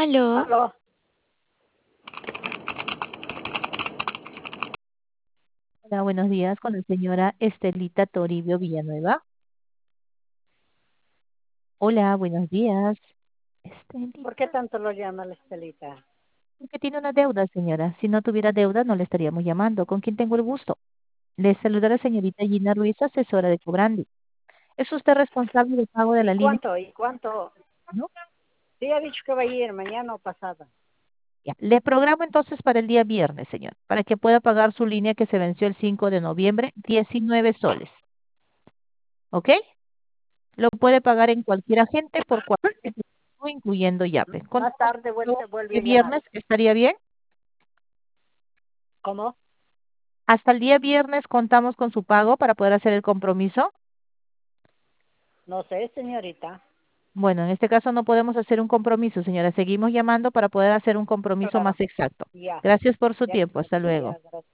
Aló, Aló, Hola, buenos días con la señora Estelita Toribio Villanueva. Hola, buenos días. ¿por qué Estelita, tanto lo llama la Estelita? porque tiene una deuda, señora. Si no tuviera deuda, no le estaríamos llamando. ¿Con quién tengo el gusto? Le saluda la señorita Gina Ruiz, asesora de Cobrandi. ¿Es usted responsable del pago de ¿Y la línea? cuánto? ¿Y cuánto? ¿No? Sí, ha dicho que va a ir mañana o pasado. Ya. Le programo entonces para el día viernes, señor, para que pueda pagar su línea que se venció el 5 de noviembre, 19 soles. ¿Ok? Lo puede pagar en cualquier agente por cualquier tiempo, incluyendo Yape. Más Contamos tarde con vuelve el a llamar. viernes, ¿estaría bien? ¿Cómo? Hasta el día viernes contamos con su pago para poder hacer el compromiso. No sé, señorita. Bueno, en este caso no podemos hacer un compromiso, señora. Seguimos llamando para poder hacer un compromiso Claro, más exacto. ya, Gracias por su ya, tiempo. Hasta luego. ya, gracias.